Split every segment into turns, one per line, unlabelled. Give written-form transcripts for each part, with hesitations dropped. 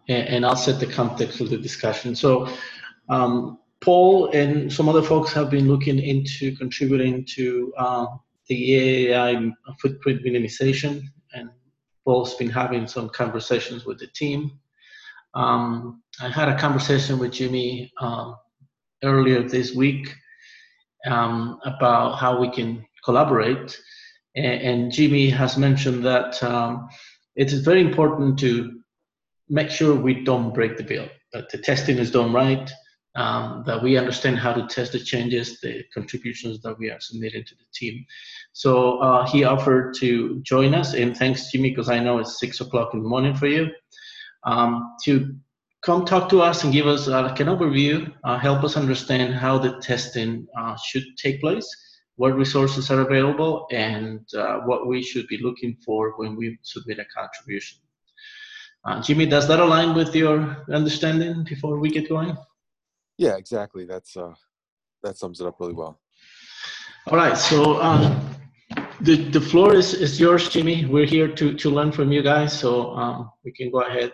and I'll set the context of the discussion. So Paul and some other folks have been looking into contributing to the AI footprint minimization, and Paul's been having some conversations with the team. I had a conversation with Jimmy earlier this week about how we can collaborate, and Jimmy has mentioned that it is very important to make sure we don't break the bill, that the testing is done right, that we understand how to test the changes, the contributions that we are submitting to the team. So he offered to join us, and thanks, Jimmy, because I know it's 6 o'clock in the morning for you, to come talk to us and give us like an overview, help us understand how the testing should take place, what resources are available, and what we should be looking for when we submit a contribution. Jimmy, does that align with your understanding before we get going?
Yeah, exactly. That sums it up really well.
All right, so the floor is yours, Jimmy. We're here to learn from you guys, so we can go ahead.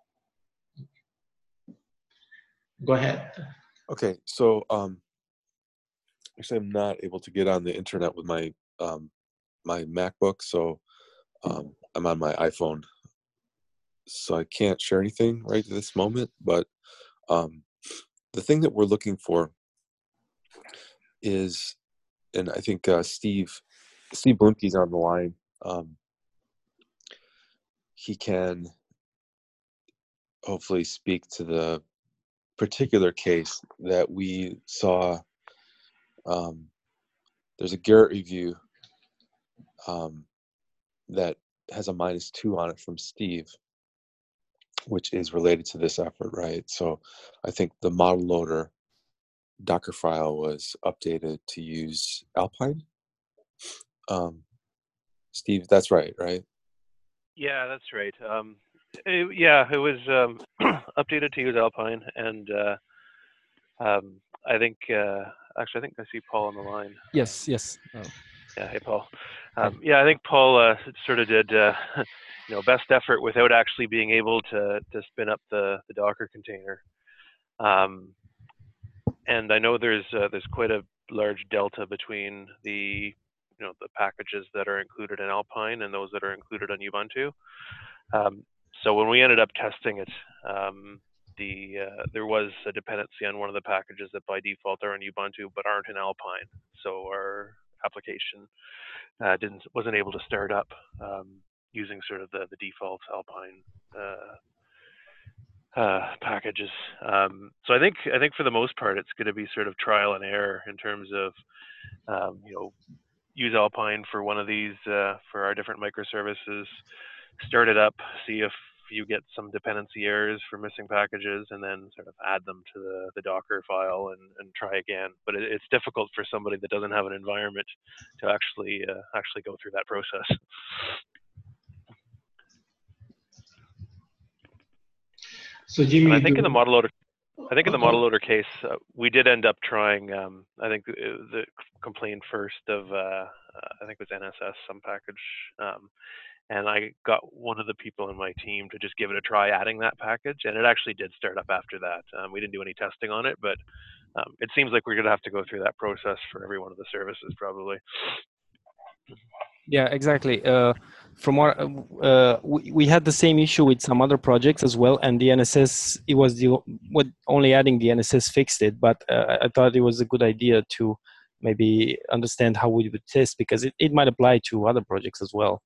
Go ahead.
Okay, so actually, I'm not able to get on the internet with my my MacBook, so I'm on my iPhone, so I can't share anything right at this moment. But the thing that we're looking for is, and I think Steve Bluemke's on the line. He can hopefully speak to the particular case that we saw. There's a Garrett review that has a -2 on it from Steve, which is related to this effort, right? So I think the model loader Docker file was updated to use Alpine. Steve, that's right?
Yeah, that's right. It was updated to use Alpine, and I think actually I think I see Paul on the line.
Yes. Oh.
Yeah, hey Paul. Yeah, I think Paul sort of did best effort without actually being able to spin up the Docker container. And I know there's quite a large delta between the packages that are included in Alpine and those that are included on Ubuntu. So when we ended up testing it, there was a dependency on one of the packages that by default are in Ubuntu but aren't in Alpine. So our application wasn't able to start up using sort of the default Alpine packages. So I think for the most part it's going to be sort of trial and error in terms of use Alpine for one of these for our different microservices, start it up, see if you get some dependency errors for missing packages, and then sort of add them to the Docker file and try again. But it's difficult for somebody that doesn't have an environment to actually go through that process.
So Jimmy,
and I think in the model loader case, we did end up trying. I think the complaint first of I think it was NSS some package, and I got one of the people in my team to just give it a try adding that package, and it actually did start up after that. We didn't do any testing on it, but it seems like we're going to have to go through that process for every one of the services probably.
Yeah, exactly. From what we had the same issue with some other projects as well, and the NSS, it was only adding the NSS fixed it. But I thought it was a good idea to maybe understand how we would test, because it might apply to other projects as well.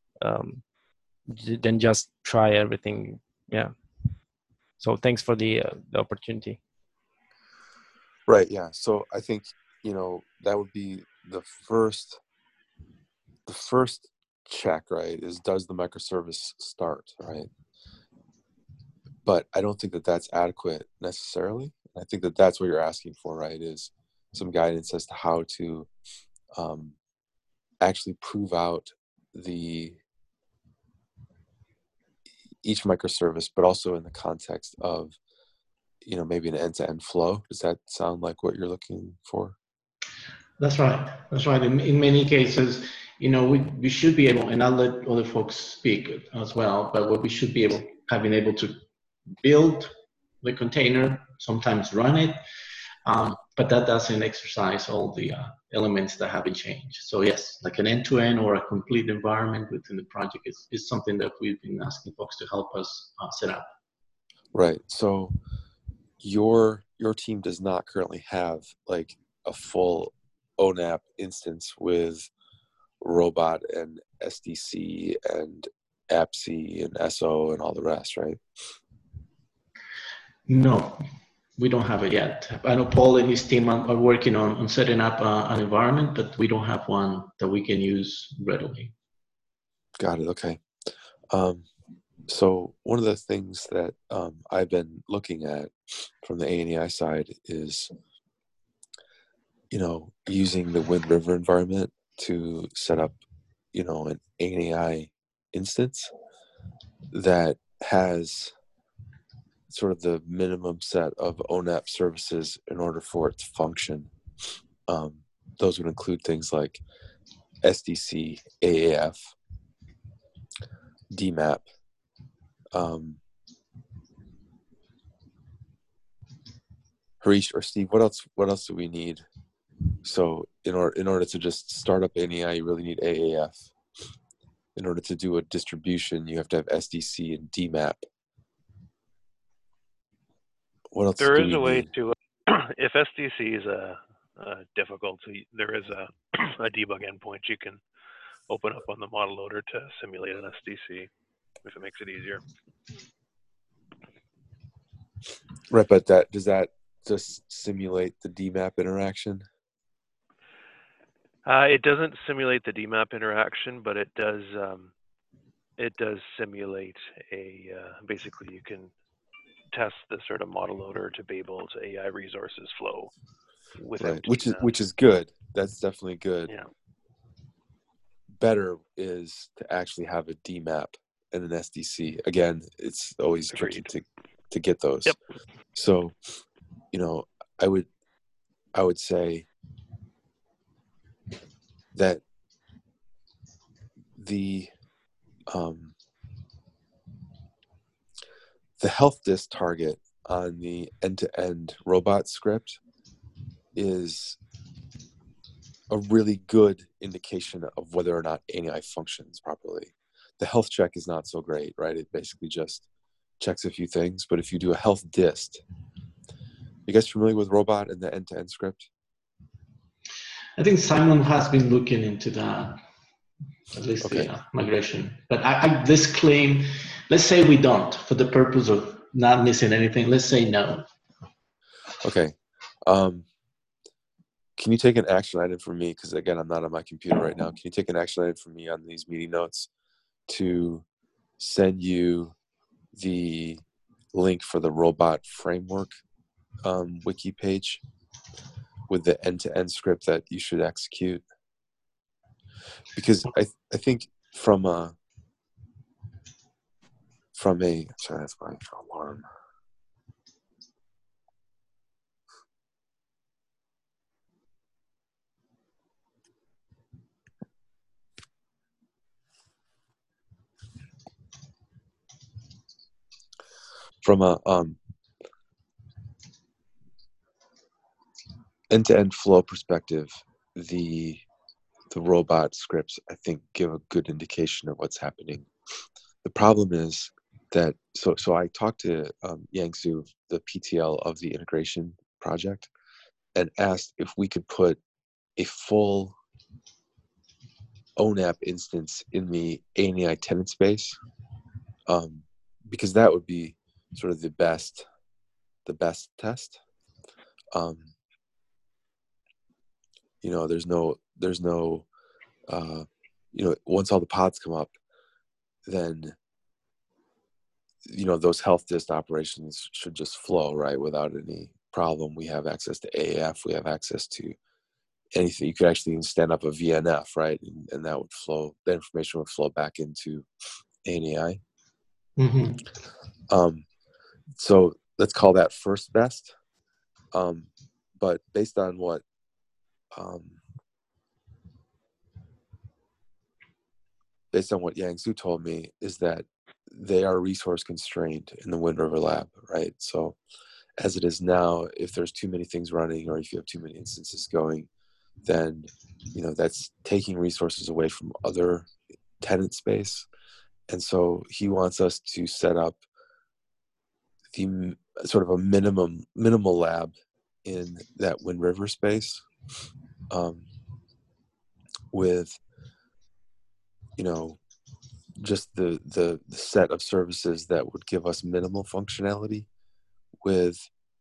Then just try everything. Yeah. So thanks for the opportunity.
Right. Yeah. So I think that would be the first check, right, is does the microservice start, right? But I don't think that that's adequate necessarily. I think that that's what you're asking for, right, is some guidance as to how to actually prove out each microservice, but also in the context of maybe an end-to-end flow. Does that sound like what you're looking for?
That's right. In many cases, we should be able, and I'll let other folks speak as well, but what we should be able to build the container, sometimes run it, but that doesn't exercise all the elements that haven't changed. So yes, like an end-to-end or a complete environment within the project is something that we've been asking folks to help us set up.
Right. So your team does not currently have like a full ONAP instance with Robot and SDC and AppC and SO and all the rest, right?
No, we don't have it yet. I know Paul and his team are working on setting up an environment, but we don't have one that we can use readily.
Got it. Okay. So one of the things that I've been looking at from the ANEI side is, using the Wind River environment to set up, an ANEI instance that has sort of the minimum set of ONAP services in order for it to function. Those would include things like SDC, AAF, DMAP. Harish or Steve, what else do we need? So in order to just start up ANEI, you really need AAF. In order to do a distribution, you have to have SDC and DMAP. What else
There
do
is
we
a way
need?
to, if SDC is a difficult, there is a debug endpoint you can open up on the model loader to simulate an SDC if it makes it easier.
Right, but does that just simulate the DMAP interaction?
It doesn't simulate the DMAP interaction, but it does simulate basically you can test the sort of model loader to be able to AI resources flow without
right, which is good. That's definitely good.
Yeah.
Better is to actually have a DMAP and an SDC. Again, it's always tricky to get those.
Yep.
So, I would say that the health disk target on the end-to-end robot script is a really good indication of whether or not ANEI functions properly. The health check is not so great, right? It basically just checks a few things. But if you do a health dist, you guys familiar with robot and the end-to-end script?
I think Simon has been looking into that, at least
Okay.
the migration. But I disclaim, let's say we don't, for the purpose of not missing anything, let's say no.
Okay. Can you take an action item for me? Because again, I'm not on my computer right now. Can you take an action item for me on these meeting notes to send you the link for the robot framework wiki page with the end-to-end script that you should execute? Because I think from a sorry, that's my alarm. From a end-to-end flow perspective, the robot scripts, I think, give a good indication of what's happening. The problem is that, so I talked to Yang Su, the PTL of the integration project, and asked if we could put a full ONAP instance in the ANEI tenant space, because that would be sort of the best test. There's no once all the pods come up, then those health dist operations should just flow right without any problem. We have access to AAF, we have access to anything. You could actually even stand up a VNF, right, and that would flow, the information would flow back into ANEI.
Mm-hmm.
So let's call that first best, but based on what Yang Su told me, is that they are resource constrained in the Wind River lab, right? So as it is now, if there's too many things running or if you have too many instances going, then that's taking resources away from other tenant space. And so he wants us to set up the sort of a minimal lab in that Wind River space, with just the set of services that would give us minimal functionality, with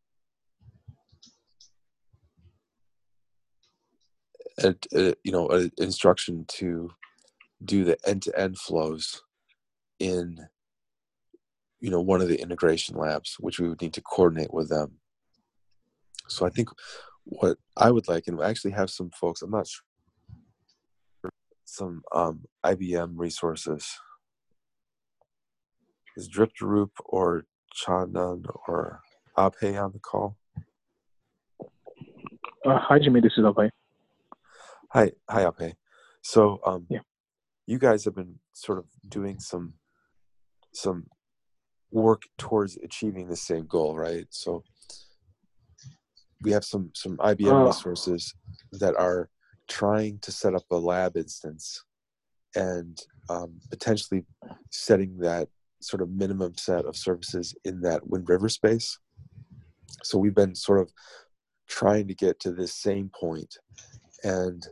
an instruction to do the end-to-end flows in one of the integration labs, which we would need to coordinate with them. So I think what I would like, and I actually have some folks, I'm not sure, some IBM resources. Is Driptarup or Chandan or Abhay on the call?
Hi, Jimmy. This is Abhay.
Hi, Abhay. So,
yeah,
you guys have been sort of doing some work towards achieving the same goal, right? So, we have some IBM resources that are trying to set up a lab instance and potentially setting that sort of minimum set of services in that Wind River space. So we've been sort of trying to get to this same point, and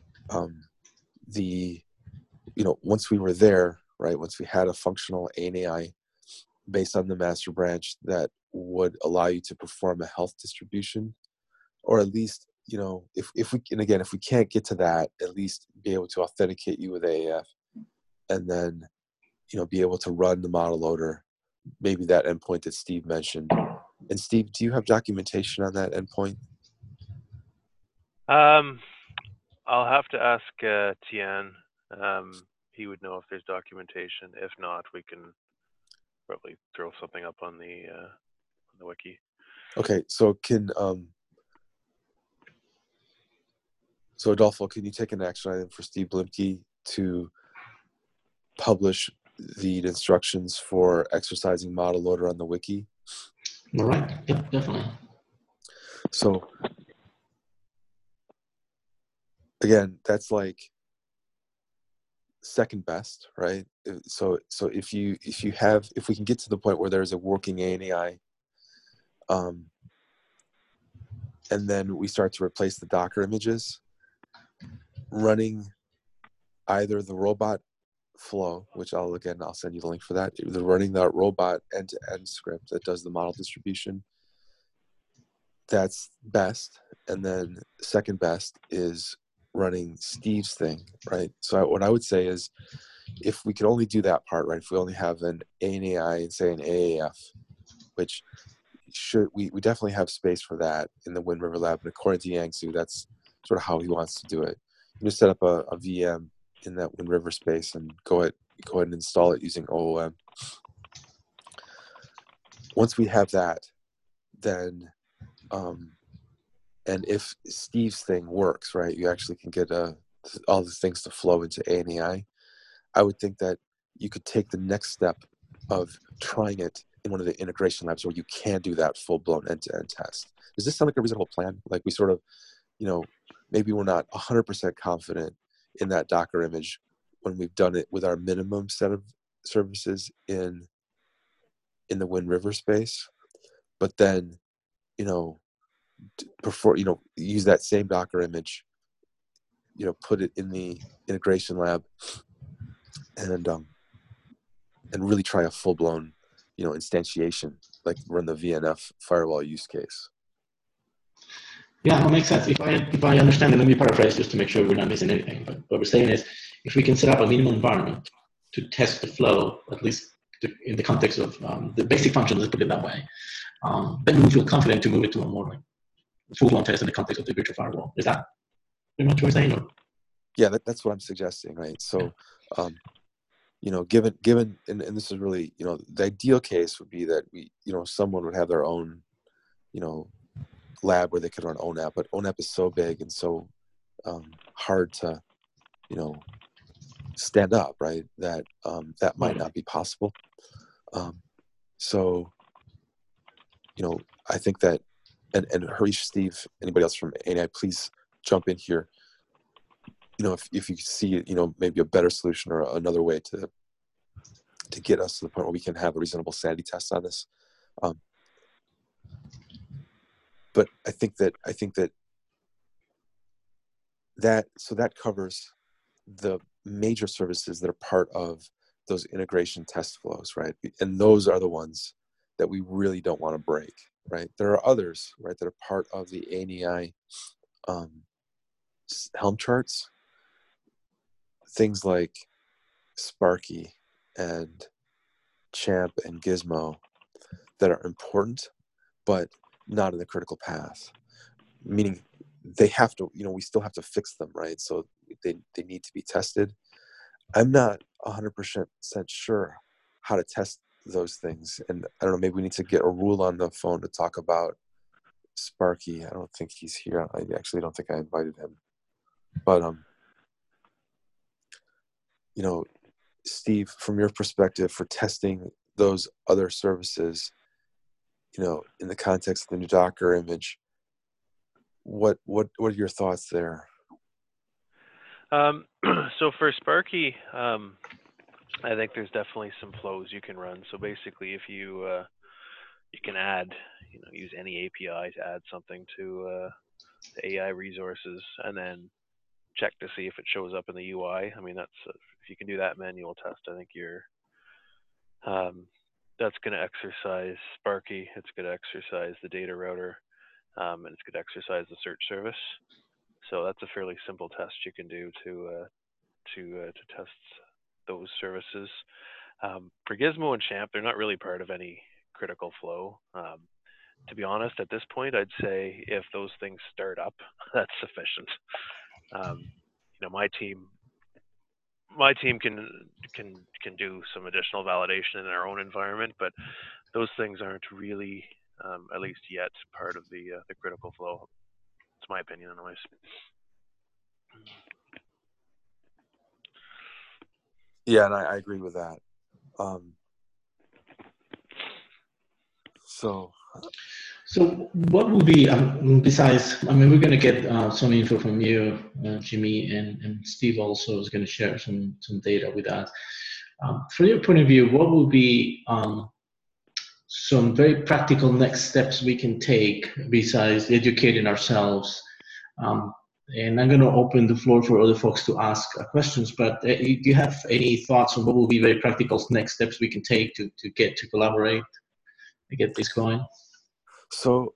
once we were there, right, once we had a functional ANAI based on the master branch that would allow you to perform a health distribution, or at least if we can't get to that, at least be able to authenticate you with AAF, and then be able to run the model loader, maybe that endpoint that Steve mentioned. And Steve, do you have documentation on that endpoint?
I'll have to ask Tian. He would know if there's documentation. If not, we can probably throw something up on the wiki.
Okay, so so Adolfo, can you take an action item for Steve Blimke to publish the instructions for exercising model loader on the wiki?
All right. Yep, definitely.
So again, that's like second best, right? So if we can get to the point where there's a working ANAI, and then we start to replace the Docker images, running either the robot flow, which I'll send you the link for that. They're running that robot end-to-end script that does the model distribution. That's best. And then second best is running Steve's thing, right? So what I would say is, if we could only do that part, right? If we only have an ANAI and say an AAF, which we definitely have space for that in the Wind River lab. And according to Yangsu, that's sort of how he wants to do it. You just set up a VM in that Wind River space and go ahead and install it using OOM. Once we have that, then and if Steve's thing works, right, you actually can get all the things to flow into ANAI. I would think that you could take the next step of trying it in one of the integration labs where you can do that full-blown end-to-end test. Does this sound like a reasonable plan? Like, we sort of, maybe we're not 100% confident in that Docker image when we've done it with our minimum set of services in the Wind River space, but then, use that same Docker image, put it in the integration lab, and really try a full-blown, instantiation, like run the VNF firewall use case.
Yeah, that makes sense. If I understand, and let me paraphrase just to make sure we're not missing anything. But what we're saying is, if we can set up a minimum environment to test the flow, at least in the context of the basic function, let's put it that way, then we feel confident to move it to a more full-blown test in the context of the virtual firewall. Is that pretty much what we're saying? Or?
Yeah, that's what I'm suggesting, right? So, given, and this is really, the ideal case would be that someone would have their own, lab where they could run ONAP, but ONAP is so big and so hard to, stand up, right? That that might not be possible. So, I think that, and Harish, Steve, anybody else from ANI, please jump in here. If you see, maybe a better solution or another way to get us to the point where we can have a reasonable sanity test on this. But I think that covers the major services that are part of those integration test flows, right? And those are the ones that we really don't want to break, right? There are others, right, that are part of the ANI Helm charts, things like Sparky and Champ and Gizmo that are important, but not in the critical path. Meaning they have to, we still have to fix them, right? So they need to be tested. I'm not 100% sure how to test those things. And I don't know, maybe we need to get a rule on the phone to talk about Sparky. I don't think he's here. I actually don't think I invited him. But, Steve, from your perspective for testing those other services, in the context of the new Docker image, what are your thoughts there?
So for Sparky, I think there's definitely some flows you can run. So basically, if you can add, use any API to add something to the AI resources, and then check to see if it shows up in the UI. I mean, that's if you can do that manual test, I think you're that's going to exercise Sparky. It's going to exercise the data router, and it's going to exercise the search service. So that's a fairly simple test you can do to test those services. For Gizmo and Champ, they're not really part of any critical flow. To be honest, at this point, I'd say if those things start up, that's sufficient. My team can do some additional validation in our own environment, but those things aren't really, at least yet, part of the critical flow. It's my opinion, anyways.
Yeah, and I agree with that.
So what will be, besides, we're going to get some info from you, Jimmy, and Steve also is going to share some data with us. From your point of view, what will be some very practical next steps we can take besides educating ourselves? And I'm going to open the floor for other folks to ask questions, but do you have any thoughts on what will be very practical next steps we can take to get to collaborate, to get this going?
So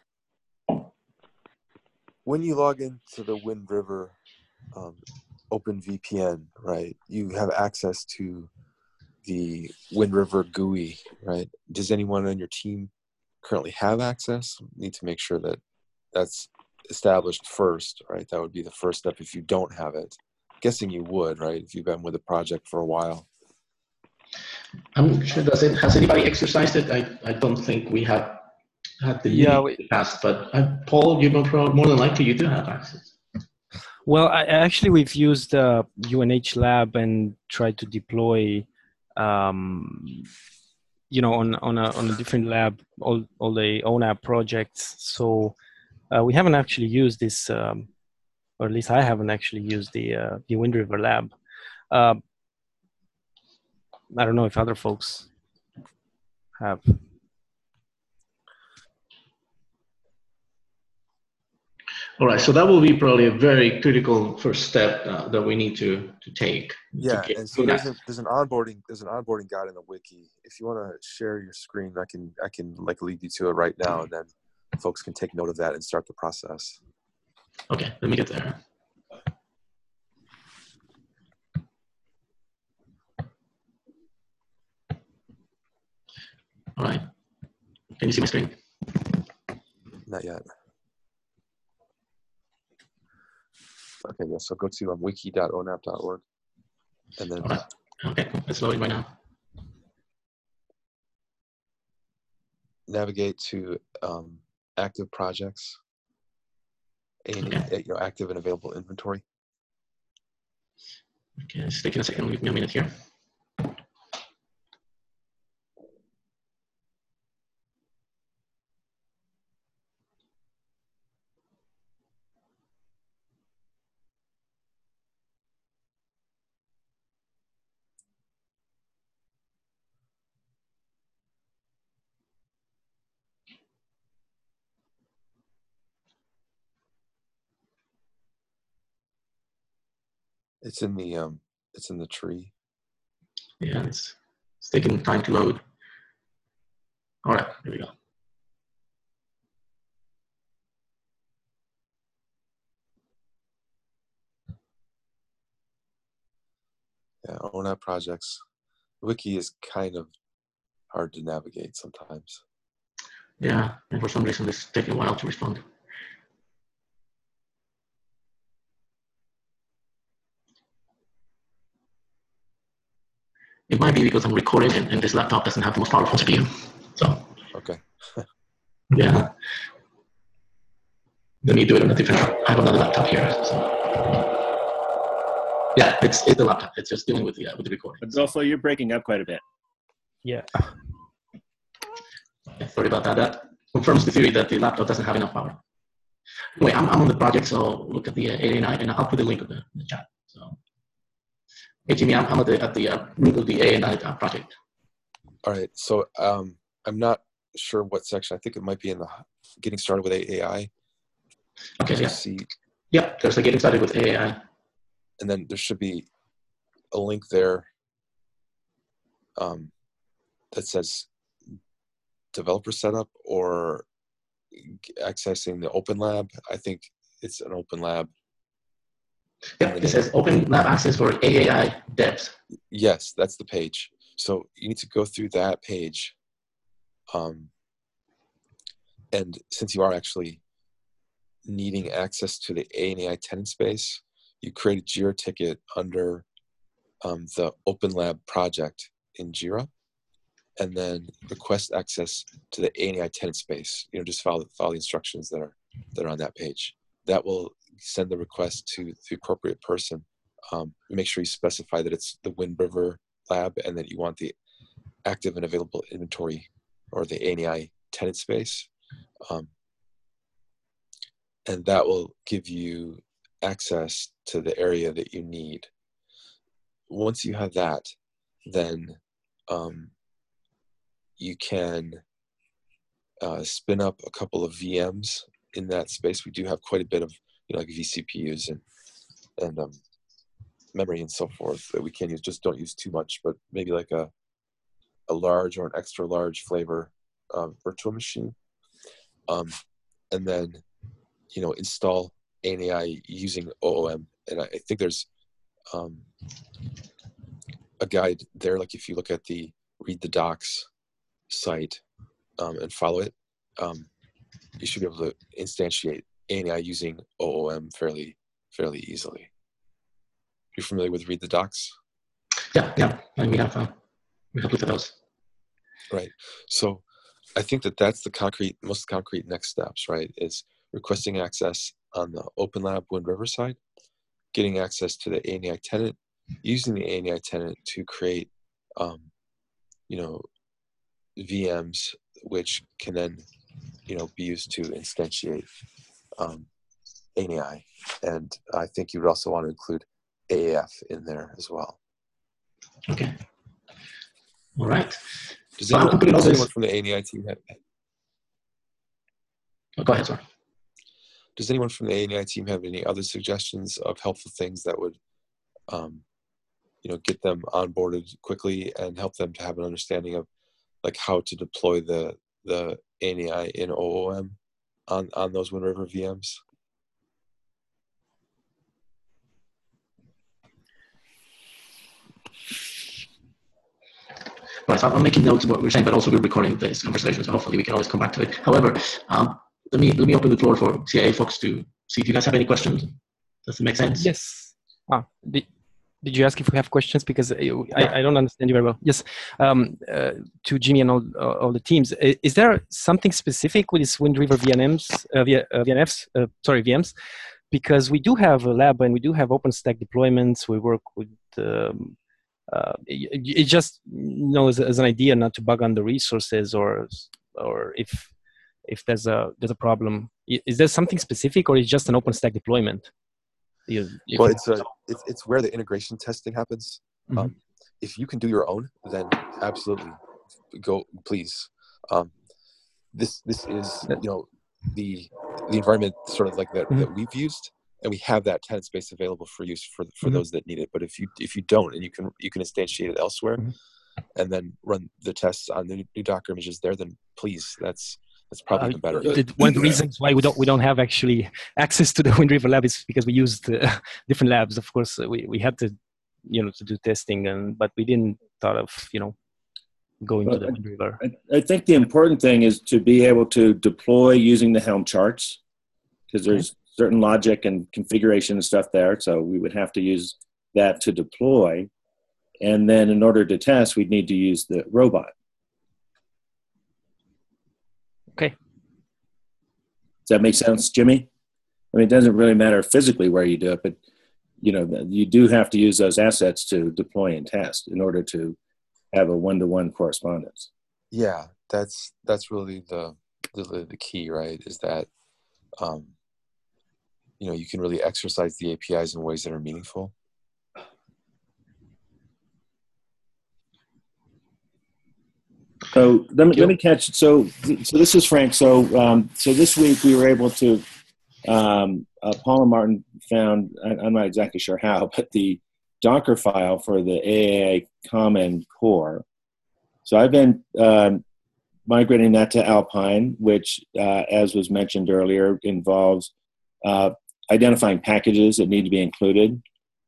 when you log into the Wind River OpenVPN, right, you have access to the Wind River GUI, right? Does anyone on your team currently have access? You need to make sure that that's established first, right? That would be the first step if you don't have it. I'm guessing you would, right? If you've been with the project for a while. I'm
sure. Has anybody exercised it? I don't think we have had the in the past, but Paul, you know, more than likely you do have access.
Well, actually we've used UNH Lab and tried to deploy, on a different lab all the ONAP projects. So we haven't actually used this, or at least I haven't actually used the Wind River Lab. I don't know if other folks have.
All right, so that will be probably a very critical first step that we need to take.
Yeah, and so there's an onboarding guide in the wiki. If you want to share your screen, I can like lead you to it right now, and then folks can take note of that and start the process.
Okay, let me get there. All right, can you see my screen?
Not yet. Okay, yeah, so go to wiki.onap.org, and then...
Right. Okay, it's loading right now.
Navigate to active projects, and active and available inventory.
Okay, it's taking a second. Give me a minute here.
It's in the tree.
Yeah, it's taking time to load. All right, here we go.
Yeah, ONAP projects. Wiki is kind of hard to navigate sometimes.
Yeah, and for some reason it's taking a while to respond. It might be because I'm recording and this laptop doesn't have the most powerful CPU. So,
okay.
Yeah. Let me do it on a different, I have another laptop here. So. Yeah, it's the laptop. It's just dealing with the recording.
Adolfo, you're breaking up quite a bit.
Yeah.
Sorry about that. That confirms the theory that the laptop doesn't have enough power. Anyway, I'm on the project, so look at the 889, and I'll put the link in the chat. So, hey Jimmy, I'm at the root of the 889 project.
All right. So I'm not sure what section. I think it might be in the getting started with AI.
Okay. Yeah.
See.
Yeah. There's the getting started with AI.
And then there should be a link there that says developer setup or accessing the Open Lab. I think it's an Open Lab.
Yeah, it says Open Lab access for AAI devs.
Yes, that's the page. So you need to go through that page. And since you are actually needing access to the ANAI tenant space, you create a Jira ticket under the Open Lab project in Jira, and then request access to the ANAI tenant space. Just follow the instructions that are on that page. That will send the request to the appropriate person. Make sure you specify that it's the Wind River Lab and that you want the active and available inventory or the ANAI tenant space. And that will give you access to the area that you need. Once you have that, then you can spin up a couple of VMs in that space. We do have quite a bit of like vCPUs and memory and so forth that we can use. Just don't use too much, but maybe like a large or an extra large flavor virtual machine. And then install ANAI using OOM. And I think there's a guide there. Like if you look at the Read the Docs site and follow it, you should be able to instantiate ANAI using OOM fairly easily. You're familiar with Read the Docs?
Yeah. And we have looked at those.
Right. So I think that's the most concrete next steps, right? Is requesting access on the Open Lab Wind River side, getting access to the ANAI tenant, using the ANAI tenant to create, VMs, which can then, be used to instantiate ANAI. And I think you would also want to include AAF in there as well.
Okay. All right.
Does anyone from the ANAI team have?
Oh, go ahead, sorry.
Does anyone from the ANAI team have any other suggestions of helpful things that would, get them onboarded quickly and help them to have an understanding of like how to deploy the ANAI in OOM on those Wind River VMs?
Right, so I'm making notes of what we're saying, but also we're recording this conversation, so hopefully we can always come back to it. However, let me open the floor for CIA folks to see if you guys have any questions. Does it make sense?
Yes. Did you ask if we have questions? Because I don't understand you very well. Yes. To Jimmy and all the teams, is there something specific with this Wind River VMs? Because we do have a lab and we do have OpenStack deployments. We work with it just as an idea not to bug on the resources or if there's a problem. Is there something specific, or is it just an OpenStack deployment?
Well, it's where the integration testing happens.
Mhm.
If you can do your own, then absolutely go, please. This is the environment sort of like that
Mhm.
that we've used, and we have that tenant space available for use for
Mhm.
those that need it. But if you don't, and you can instantiate it elsewhere,
Mhm.
and then run the tests on the new Docker images there, then please, that's probably even better.
One of the reasons why we don't have actually access to the Wind River lab is because we used different labs. Of course, we had to to do testing, but we didn't thought of going to the Wind River.
I think the important thing is to be able to deploy using the Helm charts, because there's certain logic and configuration and stuff there. So we would have to use that to deploy. And then in order to test, we'd need to use the robot.
Okay.
Does that make sense, Jimmy? I mean, it doesn't really matter physically where you do it, but you do have to use those assets to deploy and test in order to have a one-to-one correspondence.
Yeah, that's really the key, right? Is that you can really exercise the APIs in ways that are meaningful.
So let me catch. So this is Frank. So this week we were able to. Paul and Martin found. I'm not exactly sure how, but the Docker file for the AAI Common core. So I've been migrating that to Alpine, which, as was mentioned earlier, involves identifying packages that need to be included.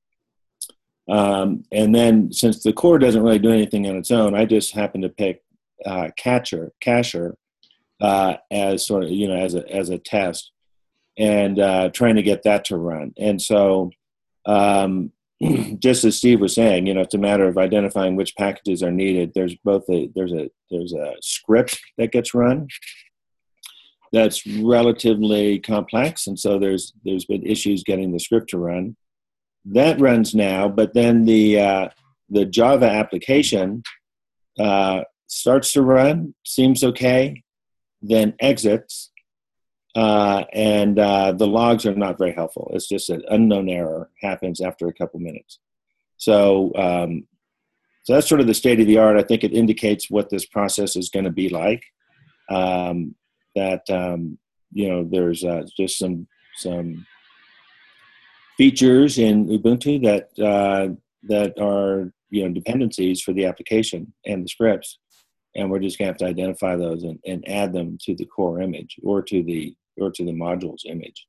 And then, since the core doesn't really do anything on its own, I just happen to pick Cacher as sort of as a test, and trying to get that to run. And so, just as Steve was saying, it's a matter of identifying which packages are needed. There's there's a script that gets run that's relatively complex, and so there's been issues getting the script to run. That runs now, but then the Java application starts to run, seems okay, then exits, and the logs are not very helpful. It's just an unknown error happens after a couple minutes. So so that's sort of the state of the art. I think it indicates what this process is going to be like. There's just some features in Ubuntu that are dependencies for the application and the scripts, and we're just going to have to identify those and add them to the core image or to the modules image.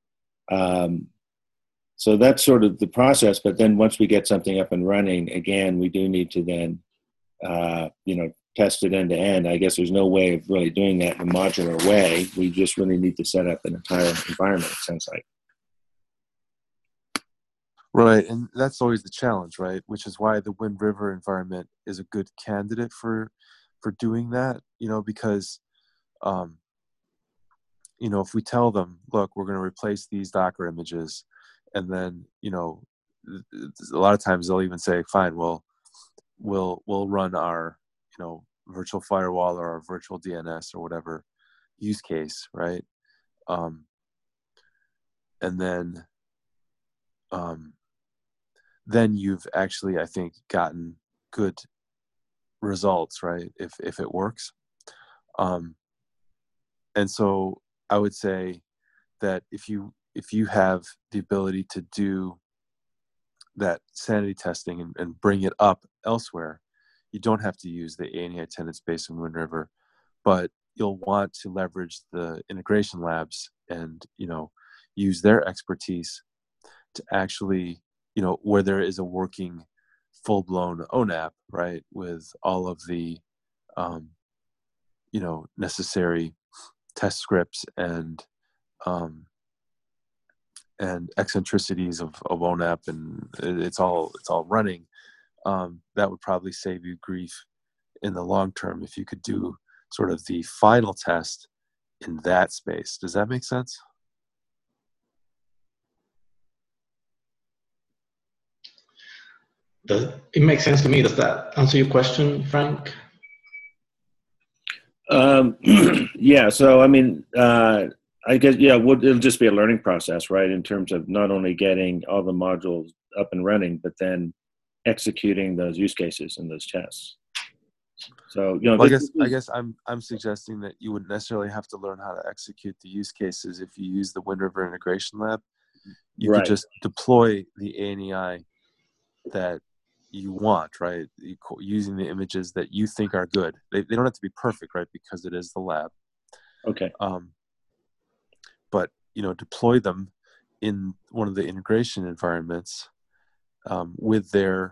So that's sort of the process. But then once we get something up and running, again, we do need to then test it end to end. I guess there's no way of really doing that in a modular way. We just really need to set up an entire environment, it sounds like.
Right, and that's always the challenge, right? Which is why the Wind River environment is a good candidate for doing that, because, if we tell them, look, we're going to replace these Docker images, and then, a lot of times they'll even say, fine, well, we'll run our, virtual firewall or our virtual DNS or whatever use case, right? And then you've actually, I think, gotten good results, right? If it works. And so I would say that if you have the ability to do that sanity testing and bring it up elsewhere, you don't have to use the ANI tenant space in Wind River, but you'll want to leverage the integration labs and use their expertise to actually where there is a working full-blown ONAP, right, with all of the necessary test scripts and eccentricities of ONAP, and it's all running. That would probably save you grief in the long term if you could do sort of the final test in that space. Does that make sense?
It makes sense to me. Does that answer your question, Frank?
Yeah. So, I mean, I guess, yeah, it'll just be a learning process, right? In terms of not only getting all the modules up and running, but then executing those use cases and those tests. So, you know,
well, I guess I'm suggesting that you wouldn't necessarily have to learn how to execute the use cases if you use the Wind River Integration Lab. You
right.
could just deploy the ANEI that you want, right? Using the images that you think are good. They don't have to be perfect, right? Because it is the lab.
Okay.
But, you know, deploy them in one of the integration environments with their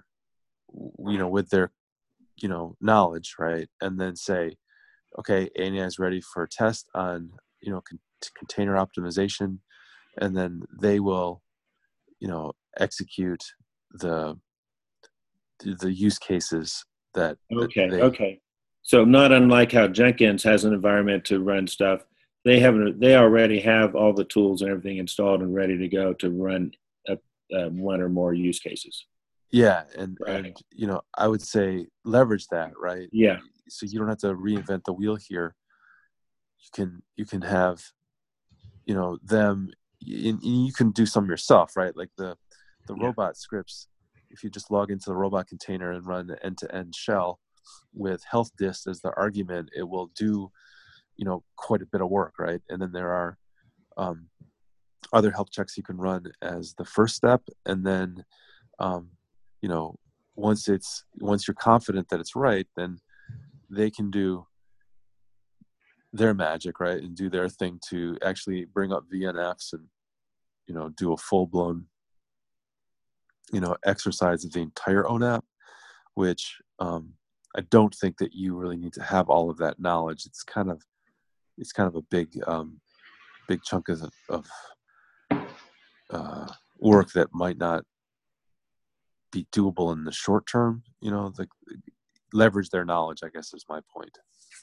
knowledge, right? And then say, okay, ANEI is ready for a test on, you know, container optimization, and then they will, you know, execute the use cases that
Okay. So not unlike how Jenkins has an environment to run stuff, they already have all the tools and everything installed and ready to go to run one or more use cases.
Yeah, and you know, I would say leverage that, right?
Yeah.
So you don't have to reinvent the wheel here. You can have, you know, them. You can do some yourself, right? Like the robot scripts. If you just log into the robot container and run the end-to-end shell with health dist as the argument, it will do, you know, quite a bit of work, right? And then there are other health checks you can run as the first step, and then you know, once you're confident that it's right, then they can do their magic, right, and do their thing to actually bring up VNFs and, you know, do a full-blown, you know, exercise of the entire ONAP, which I don't think that you really need to have all of that knowledge. It's kind of a big chunk of work that might not be doable in the short term. You know, leverage their knowledge, I guess, is my point.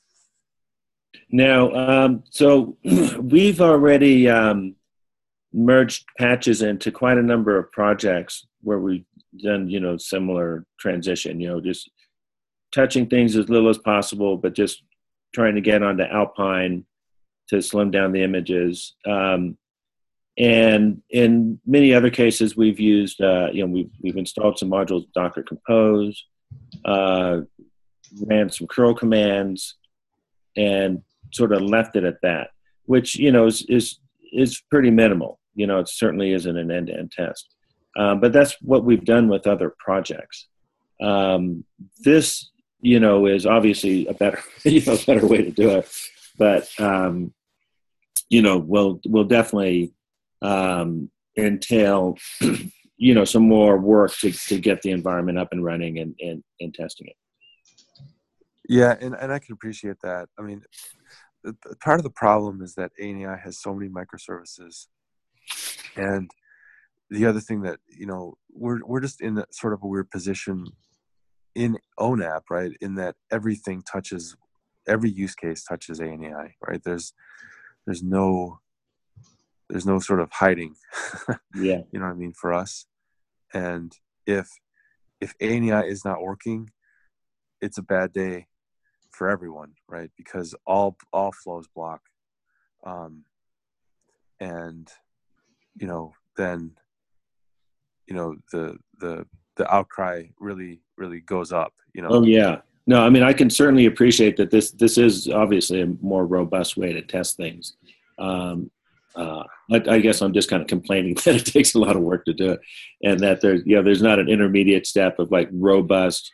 Now, so we've already merged patches into quite a number of projects where we've done, you know, similar transition, you know, just touching things as little as possible, but just trying to get onto Alpine to slim down the images. And in many other cases, we've used, you know, we've installed some modules, Docker Compose, ran some curl commands, and sort of left it at that, which, you know, is pretty minimal. You know, it certainly isn't an end-to-end test. But that's what we've done with other projects. This, you know, is obviously a better way to do it. But, you know, will definitely entail, you know, some more work to get the environment up and running and testing it.
Yeah, and I can appreciate that. I mean, part of the problem is that ANEI has so many microservices, and the other thing that, you know, we're just in a sort of a weird position in ONAP, right? In that every use case touches ANEI, right? There's no sort of hiding.
Yeah.
You know what I mean, for us. And if ANEI is not working, it's a bad day for everyone, right? Because all flows block, and, you know, then, you know, the outcry really goes up, you know.
Oh yeah. No, I mean, I can certainly appreciate that this is obviously a more robust way to test things. I guess I'm just kind of complaining that it takes a lot of work to do it, and that there's not an intermediate step of like robust,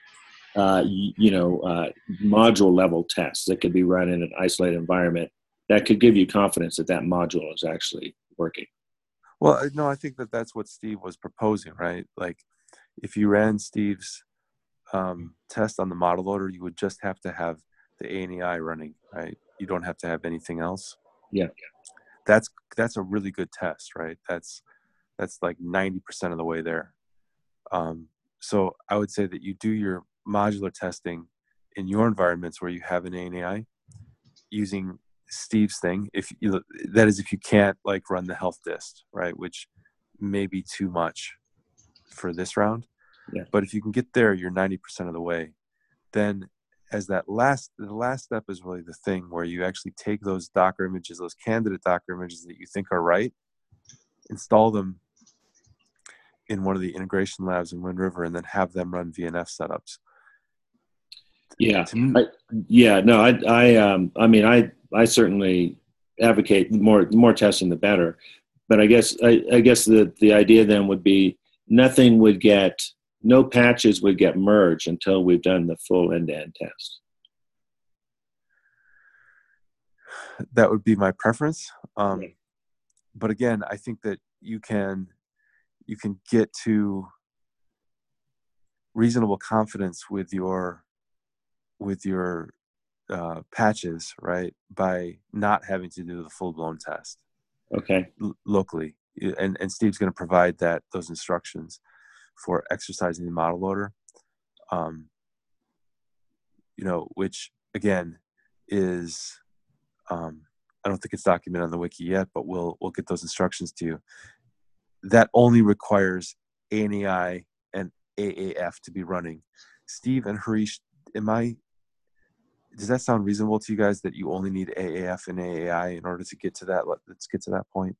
module level tests that could be run in an isolated environment that could give you confidence that that module is actually working.
Well, no, I think that's what Steve was proposing, right? Like, if you ran Steve's test on the model loader, you would just have to have the ANEI running, right? You don't have to have anything else.
Yeah.
That's a really good test, right? That's like 90% of the way there. So I would say that you do your modular testing in your environments where you have an ANEI using Steve's thing. If you can't like run the health dist, right? Which may be too much for this round.
Yeah.
But if you can get there, you're 90% of the way. Then as the last step is really the thing where you actually take those Docker images, those candidate Docker images that you think are right, install them in one of the integration labs in Wind River, and then have them run VNF setups.
Yeah.
To me,
I certainly advocate more testing the better. But I guess the idea then would be no patches would get merged until we've done the full end-to-end test.
that would be my preference. But again, I think that you can get to reasonable confidence with your patches, right, by not having to do the full-blown test.
Okay.
Locally, and Steve's going to provide those instructions for exercising the model loader, which again is I don't think it's documented on the wiki yet, but we'll get those instructions to you. That only requires ANAI and AAF to be running. Steve and Harish, does that sound reasonable to you guys, that you only need AAF and AAI in order to get to that? Let's get to that point.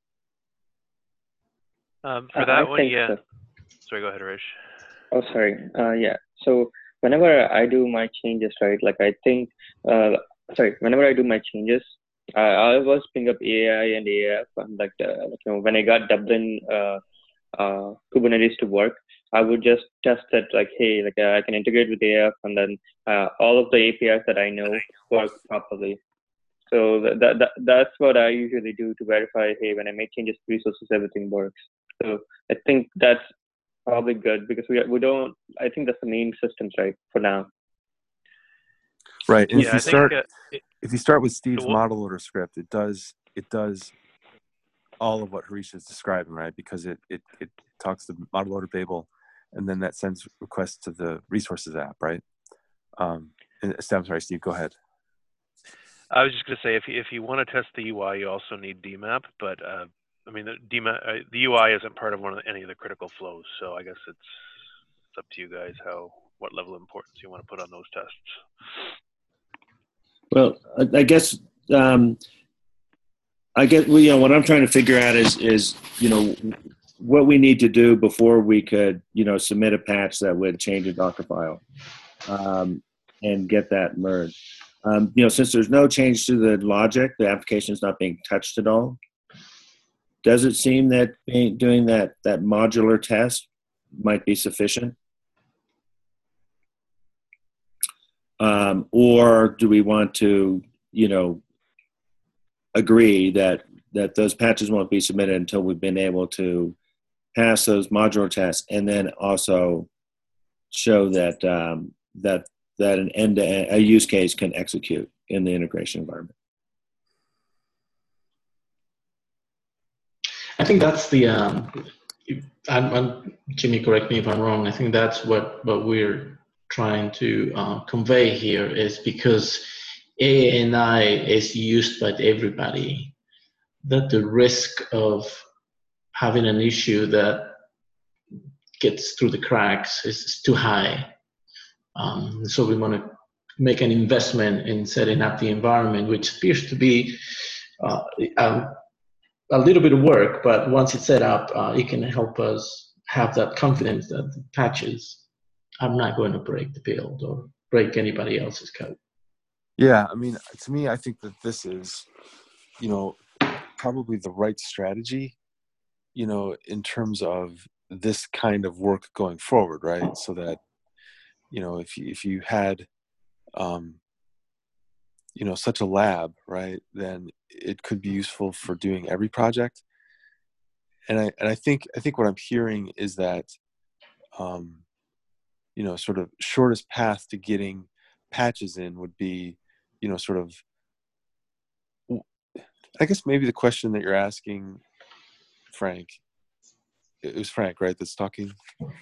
For that one, yeah. So. Sorry, go ahead, Harish.
Oh, sorry. Yeah. So whenever I do my changes, right, whenever I do my changes, I always bring up AAI and AAF, and when I got Dublin Kubernetes to work, I would just test it I can integrate with AAF, and then all of the APIs that I know work properly. So that's what I usually do to verify, hey, when I make changes to resources, everything works. So I think that's probably good, because we don't. I think that's the main systems, right, for now.
Right. And if you start with Steve's model loader script, it does all of what Harish is describing, right? Because it talks to model loader Babel, and then that sends requests to the resources app, right? I'm sorry, Steve, go ahead.
I was just going to say, if you want to test the UI, you also need DMAP, but the UI isn't part of any of the critical flows. So I guess it's up to you guys what level of importance you want to put on those tests.
Well, I guess what I'm trying to figure out is what we need to do before we could submit a patch that would change a Docker file and get that merged. Since there's no change to the logic, the application is not being touched at all. Does it seem that doing that modular test might be sufficient? Or do we want to, agree that those patches won't be submitted until we've been able to pass those modular tests, and then also show that an end-to-end a use case can execute in the integration environment?
I think that's Jimmy, correct me if I'm wrong. I think that's what we're trying to convey here, is because ANI is used by everybody, that the risk of having an issue that gets through the cracks is too high. So we want to make an investment in setting up the environment, which appears to be a little bit of work, but once it's set up, it can help us have that confidence that the patches are not going to break the build or break anybody else's code.
Yeah, to me, I think that this is, probably the right strategy, in terms of this kind of work going forward, right? So that, if you had, such a lab, right, then it could be useful for doing every project. And I think what I'm hearing is that, sort of shortest path to getting patches in would be, I guess maybe the question that you're asking, Frank, it was Frank, right, that's talking?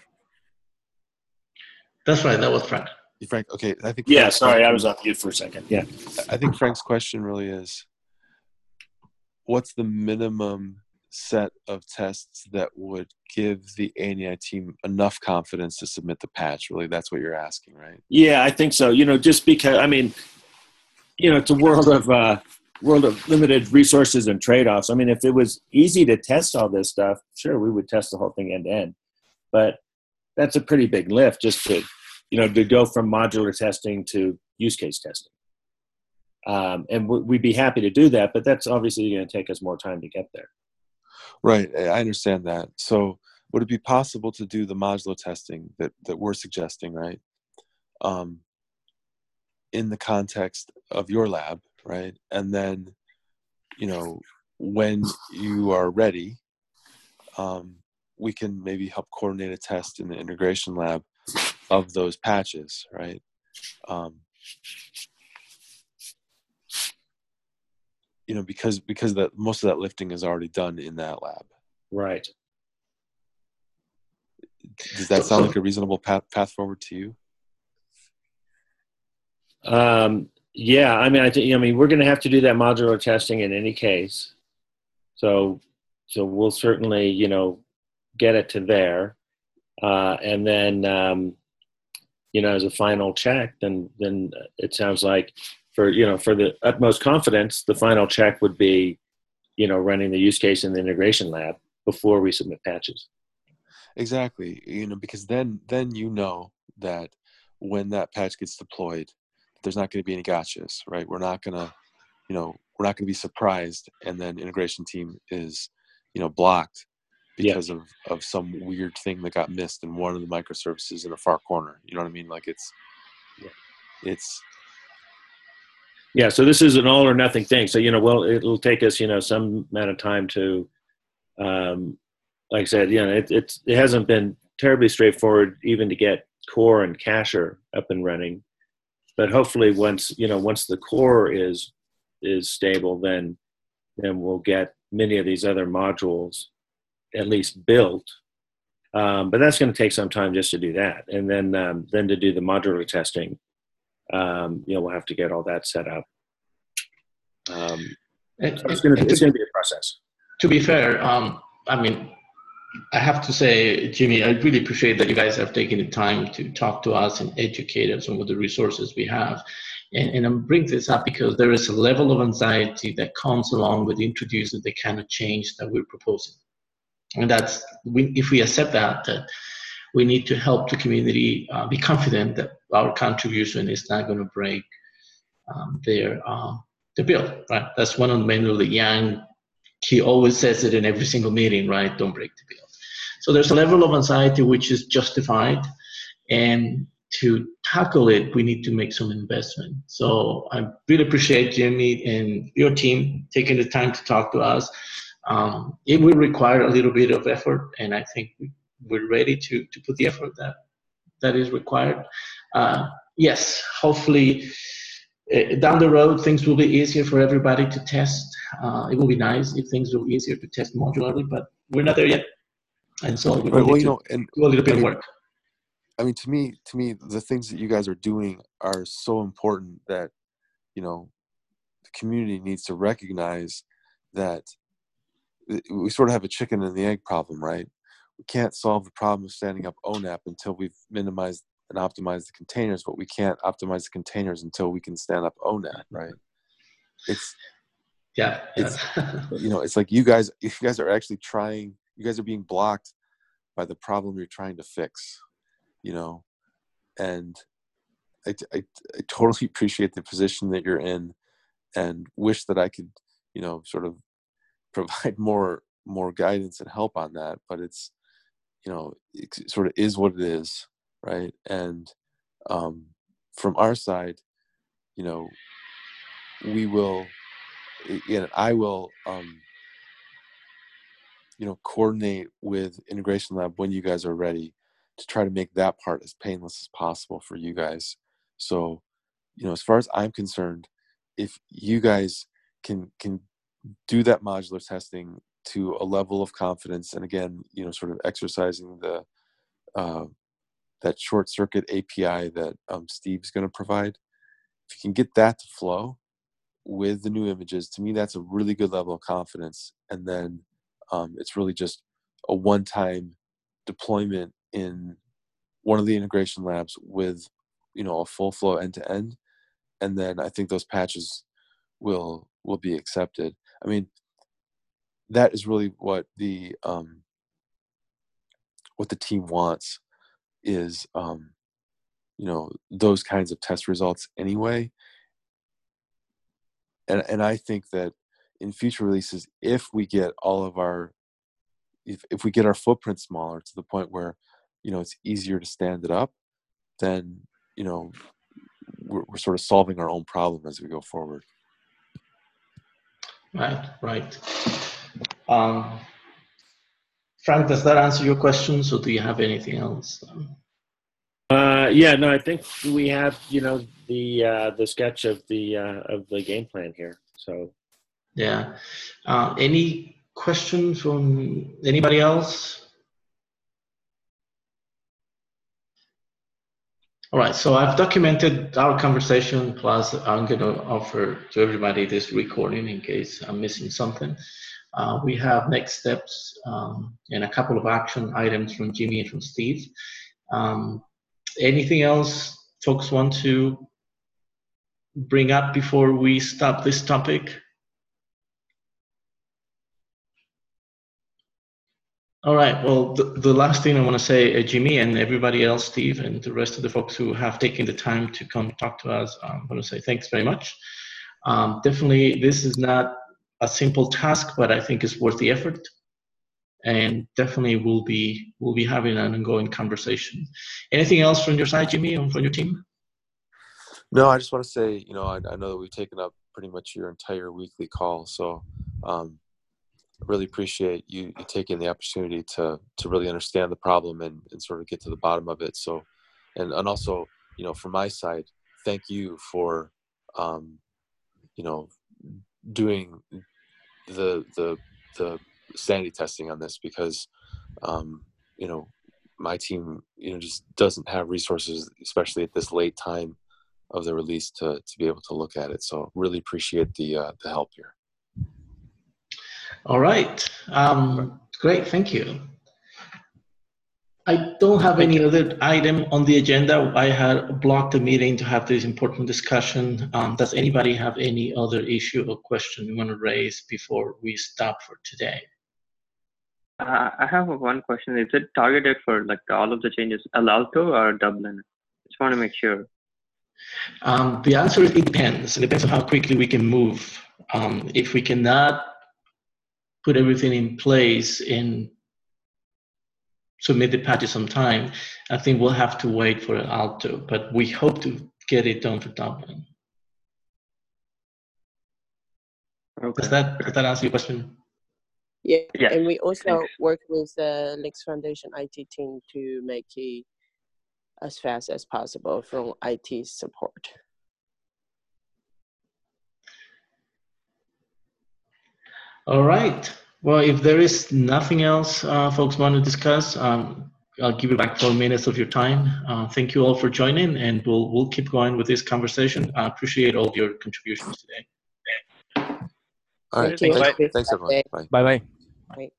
That's right, that was Frank.
Frank, okay. I think.
Yeah, sorry, I was on mute for a second. Yeah.
I think Frank's question really is, what's the minimum set of tests that would give the ANI team enough confidence to submit the patch. Really, that's what you're asking, right?
Yeah, I think so. Just because, it's a world of limited resources and trade-offs. If it was easy to test all this stuff, sure, we would test the whole thing end to end. But that's a pretty big lift just to go from modular testing to use case testing. And we'd be happy to do that, but that's obviously going to take us more time to get there.
Right, I understand that. So would it be possible to do the modular testing that we're suggesting, right? In the context of your lab, right? And then, when you are ready, we can maybe help coordinate a test in the integration lab of those patches, right? Because that most of that lifting is already done in that lab.
Right.
Does that sound like a reasonable path forward to you?
Yeah, I think we're going to have to do that modular testing in any case. So we'll certainly get it to there, and then as a final check, then it sounds like for the utmost confidence, the final check would be running the use case in the integration lab before we submit patches.
Exactly, because then that when that patch gets deployed, there's not going to be any gotchas, right? We're not going to be surprised, and then integration team is blocked because of some weird thing that got missed in one of the microservices in a far corner. You know what I mean? Like it's
yeah. So this is an all or nothing thing. So it'll take us some amount of time to, like I said, it hasn't been terribly straightforward even to get core and cacher up and running, but hopefully once the core is stable, then we'll get many of these other modules at least built. But that's going to take some time just to do that, and then to do the modular testing, we'll have to get all that set up. So it's going to be a process.
To be fair, I have to say, Jimmy, I really appreciate that you guys have taken the time to talk to us and educate us on what the resources we have. And I'm bringing this up because there is a level of anxiety that comes along with introducing the kind of change that we're proposing. And if we accept that we need to help the community be confident that our contribution is not going to break their bill, right? That's one of the men really young. He always says it in every single meeting, right? Don't break the bill. So there's a level of anxiety which is justified, and to tackle it, we need to make some investment. So I really appreciate Jimmy and your team taking the time to talk to us. It will require a little bit of effort, and I think we're ready to put the effort that is required. Yes, hopefully down the road, things will be easier for everybody to test. It will be nice if things were easier to test modularly, but we're not there yet. And so we will need to do a little bit of work.
To me, the things that you guys are doing are so important that, the community needs to recognize that we sort of have a chicken and the egg problem, right? We can't solve the problem of standing up ONAP until we've minimized and optimized the containers, but we can't optimize the containers until we can stand up ONAP, right? It's like you guys are actually trying. You guys are being blocked by the problem you're trying to fix, and I totally appreciate the position that you're in, and wish that I could, sort of provide more guidance and help on that. But it's, it sort of is what it is, right? And from our side, we will, I will, coordinate with Integration Lab when you guys are ready to try to make that part as painless as possible for you guys. So, as far as I'm concerned, if you guys can do that modular testing to a level of confidence, and again, sort of exercising the that short circuit API that Steve's going to provide, if you can get that to flow with the new images, to me, that's a really good level of confidence. And then It's really just a one-time deployment in one of the integration labs with, a full flow end-to-end. And then I think those patches will be accepted. I mean, that is really what the team wants is, those kinds of test results anyway. And I think that in future releases, if we get our footprint smaller to the point where, it's easier to stand it up, then, we're sort of solving our own problem as we go forward.
Right. Frank, does that answer your questions, or do you have anything else?
Yeah, no, I think we have, the sketch of the game plan here. So,
yeah. Any questions from anybody else? All right, so I've documented our conversation, plus I'm going to offer to everybody this recording in case I'm missing something. We have next steps and a couple of action items from Jimmy and from Steve. Anything else folks want to bring up before we stop this topic? All right, well, the last thing I want to say, Jimmy and everybody else, Steve, and the rest of the folks who have taken the time to come talk to us, I want to say thanks very much. Definitely, this is not a simple task, but I think it's worth the effort. And definitely we'll be having an ongoing conversation. Anything else from your side, Jimmy, or from your team?
No, I just want to say, I know that we've taken up pretty much your entire weekly call, so I really appreciate you taking the opportunity to really understand the problem and sort of get to the bottom of it. So, and also, from my side, thank you for, doing the sanity testing on this, because, my team, just doesn't have resources, especially at this late time of the release, to be able to look at it. So really appreciate the help here.
All right. Great. Thank you. I don't have any other item on the agenda. I had blocked the meeting to have this important discussion. Does anybody have any other issue or question you want to raise before we stop for today?
I have one question. Is it targeted for all of the changes, Palo Alto or Dublin? Just want to make sure.
The answer is it depends. It depends on how quickly we can move. If we cannot put everything in place and submit the patches on time, I think we'll have to wait for Alto, but we hope to get it done for Dublin.
Okay.
Does that answer your question?
Yeah,
yes.
And we also
Thanks.
work with the Linux Foundation IT team to make it as fast as possible from IT support.
All right. Well, if there is nothing else folks want to discuss, I'll give you back 4 minutes of your time. Thank you all for joining, and we'll keep going with this conversation. I appreciate all of your contributions today.
All right.
Thank you.
Thanks everyone. Bye.
Bye-bye.
Bye.